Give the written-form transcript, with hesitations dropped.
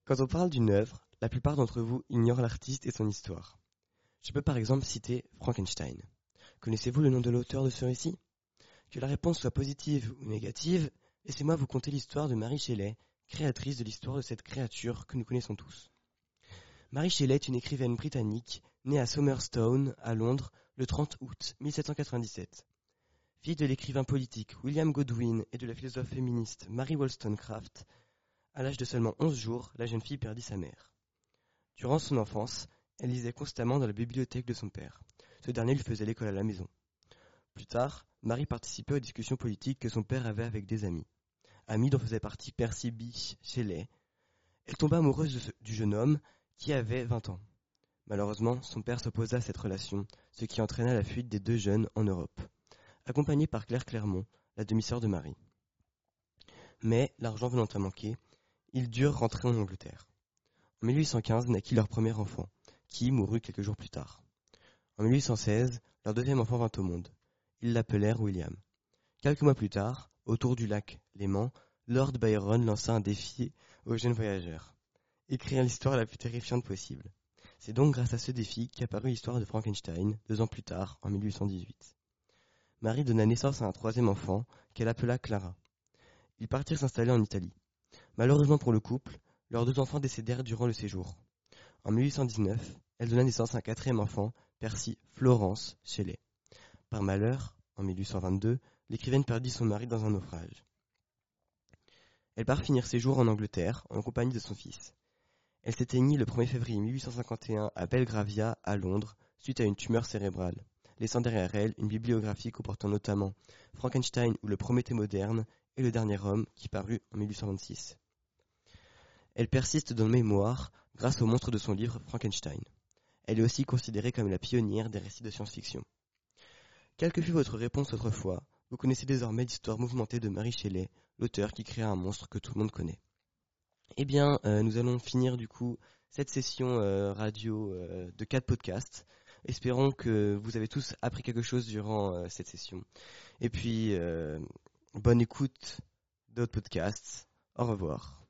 Quand on parle d'une œuvre, la plupart d'entre vous ignorent l'artiste et son histoire. Je peux par exemple citer Frankenstein. Connaissez-vous le nom de l'auteur de ce récit? Que la réponse soit positive ou négative, laissez-moi vous conter l'histoire de Mary Shelley, créatrice de l'histoire de cette créature que nous connaissons tous. Mary Shelley est une écrivaine britannique née à Somerstone, à Londres, le 30 août 1797. Fille de l'écrivain politique William Godwin et de la philosophe féministe Mary Wollstonecraft, à l'âge de seulement 11 jours, la jeune fille perdit sa mère. Durant son enfance, elle lisait constamment dans la bibliothèque de son père. Ce dernier lui faisait l'école à la maison. Plus tard, Mary participait aux discussions politiques que son père avait avec des amis. Amis dont faisait partie Percy Bysshe Shelley. Elle tomba amoureuse du jeune homme qui avait 20 ans. Malheureusement, son père s'opposa à cette relation, ce qui entraîna la fuite des deux jeunes en Europe, accompagnée par Claire Clermont, la demi-sœur de Mary. Mais, l'argent venant à manquer, ils durent rentrer en Angleterre. En 1815 naquit leur premier enfant, qui mourut quelques jours plus tard. En 1816, leur deuxième enfant vint au monde. Ils l'appelèrent William. Quelques mois plus tard, autour du lac Léman, Lord Byron lança un défi aux jeunes voyageurs. Écrire l'histoire la plus terrifiante possible. C'est donc grâce à ce défi qu'apparut l'histoire de Frankenstein, 2 ans plus tard, en 1818. Marie donna naissance à un troisième enfant, qu'elle appela Clara. Ils partirent s'installer en Italie. Malheureusement pour le couple, leurs 2 enfants décédèrent durant le séjour. En 1819, elle donna naissance à un quatrième enfant, Percy Florence Shelley. Par malheur, en 1822, l'écrivaine perdit son mari dans un naufrage. Elle part finir ses jours en Angleterre, en compagnie de son fils. Elle s'éteignit le 1er février 1851 à Belgravia, à Londres, suite à une tumeur cérébrale, laissant derrière elle une bibliographie comportant notamment Frankenstein ou le Prométhée moderne et Le Dernier Homme, qui parut en 1826. Elle persiste dans nos mémoires grâce au monstre de son livre Frankenstein. Elle est aussi considérée comme la pionnière des récits de science-fiction. Quelle que fût votre réponse autrefois, vous connaissez désormais l'histoire mouvementée de Mary Shelley, l'auteur qui créa un monstre que tout le monde connaît. Eh bien, nous allons finir du coup cette session radio de 4 podcasts. Espérons que vous avez tous appris quelque chose durant cette session. Et puis, bonne écoute d'autres podcasts. Au revoir.